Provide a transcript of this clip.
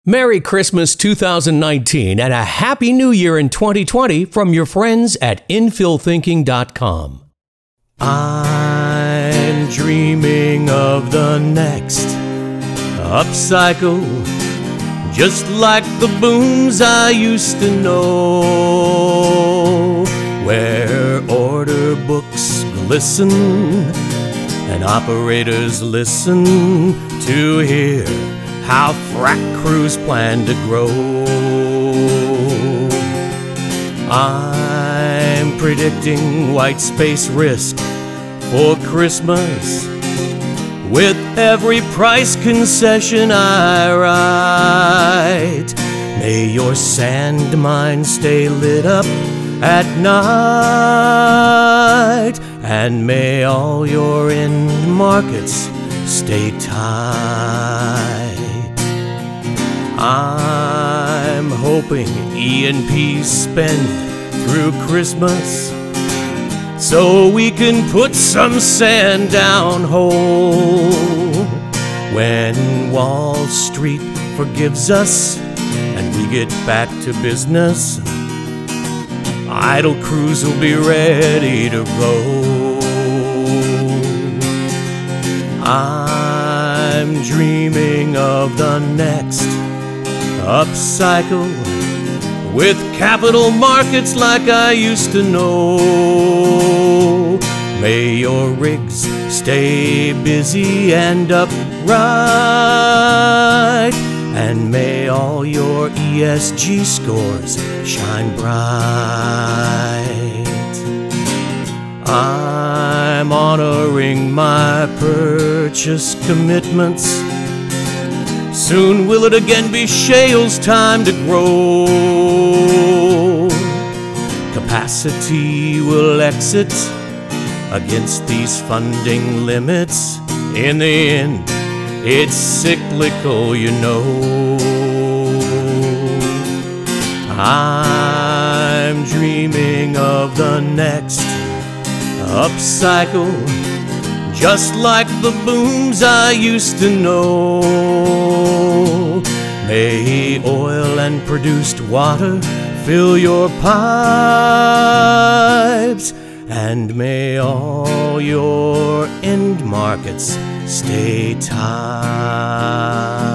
Merry Christmas 2019 and a Happy New Year in 2020 from your friends at infillthinking.com. I'm dreaming of the next upcycle, just like the booms I used to know, where order books glisten and operators listen to hear how frac crews plan to grow. I'm predicting white space risk for Christmas with every price concession I write. May your sand mine stay lit up at night, and may all your end markets stay tight. I'm hoping E&Ps spend through Christmas so we can put some sand down whole. When Wall Street forgives us and we get back to business, idle crews will be ready to go. I'm dreaming of the next upcycle with capital markets like I used to know. May your rigs stay busy and upright, and may all your ESG scores shine bright. I'm honoring my purchase commitments. Soon will it again be shale's time to grow. Capacity will exit against these funding limits. In the end, it's cyclical, you know. I'm dreaming of the next upcycle, just like the booms I used to know. May oil and produced water fill your pipes, and may all your end markets stay tight.